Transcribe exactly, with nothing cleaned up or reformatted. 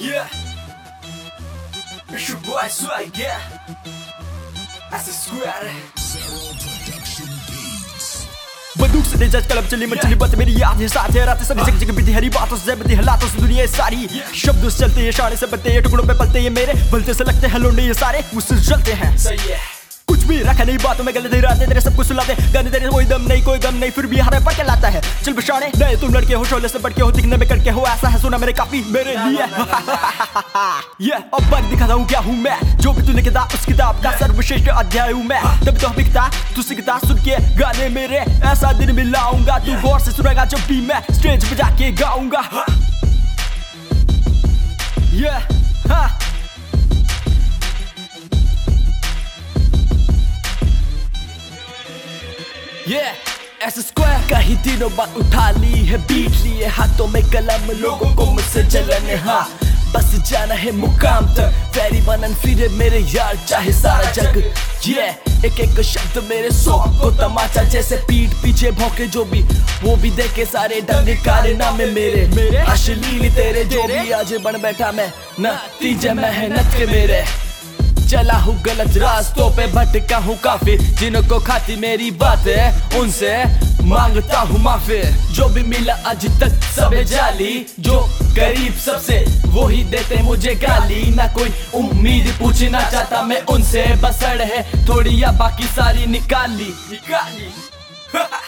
Yeah, it's your boy Swag, yeah. That's a squad. बंदूक से दे जज कलम चली मचली बात मेरी याद है साथ है रात सभी जगह जगह बिती हरी बातों से बदी हालातों से दुनिया सारी शब्दों से चलते ये शाने से बनते ये टुकड़ों पे पलते ये मेरे भलते से लगते हैं लोंडे ये सारे मुझसे जलते हैं सही है कुछ भी रखा नहीं बातों में गलत इरादे तेरे सब कुछ सुलाते गाने तेरे कोई दम नहीं कोई गम नहीं फिर भी हरे पट के लाता है चल बशाने नए तुम लड़के हो शोले से बढ़ के हो दिखने में करके हो ऐसा है सुना मेरे काफी मेरे लिए ये अब बार दिखाता हूँ क्या हूँ मैं जो भी तूने किताब उस किताब का सर्वश्रेष्ठ अध्याय हूँ मैं तब तो बिकता तू सीखता सुन के गाने मेरे ऐसा दिन भी लाऊंगा तू गौर से सुनेगा जब भी मैं स्टेज पे जाके गाऊंगा ये हाँ Yeah, ऐसे स्क्वायर का ही दिनों बाद उठा ली है बीट लिए हाथों में कलम लोगों को मुझसे जलन है हाँ बस जाना है मुकाम तक फेरी बनन फिरे मेरे यार चाहे सारा जग yeah, एक एक शब्द मेरे सॉन्ग को तमाचा जैसे पीठ पीछे भौंके जो भी वो भी देखे सारे ढंग कारे नामे मेरे मेरे अश्लील तेरे जो भी आज बन बैठा मैं नतीजे मेहनत के मेरे चला हूँ गलत रास्तों पे भटका हूँ काफी जिनको खाती मेरी बात है उनसे मांगता हूँ माफी जो भी मिला आज तक सबे जाली जो करीब सबसे वो ही देते मुझे गाली ना कोई उम्मीद पूछना चाहता मैं उनसे बस अड़ है थोड़ी या बाकी सारी निकाली निकाली